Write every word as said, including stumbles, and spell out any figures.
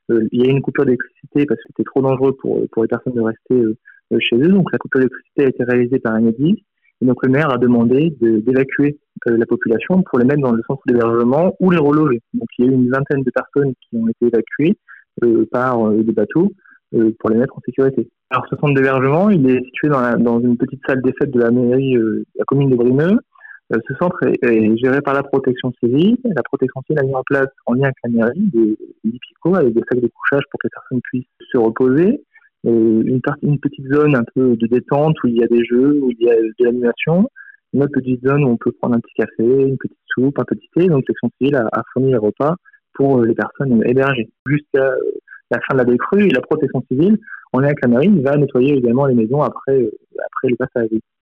euh, il y a eu une coupure d'électricité parce que c'était trop dangereux pour, pour les personnes de rester euh, chez eux. Donc la coupure d'électricité a été réalisée par Enedis. Et donc le maire a demandé de, d'évacuer euh, la population pour les mettre dans le centre d'hébergement ou les reloger. Donc il y a eu une vingtaine de personnes qui ont été évacuées euh, par euh, des bateaux euh, pour les mettre en sécurité. Alors ce centre d'hébergement, il est situé dans, la, dans une petite salle des fêtes de la mairie euh, de la commune de Brimeux. Euh, ce centre est, est géré par la protection civile. La protection civile a mis en place, en lien avec la mairie, des lits picots avec des sacs de couchage pour que les personnes puissent se reposer. Euh, une, partie, une petite zone un peu de détente où il y a des jeux, où il y a de l'animation. Une autre petite zone où on peut prendre un petit café, une petite soupe, un petit thé. Donc la protection civile a, a fourni les repas pour les personnes hébergées. Jusqu'à la fin de la décrue, la protection civile, en lien avec la mairie, va nettoyer également les maisons après, après le passage.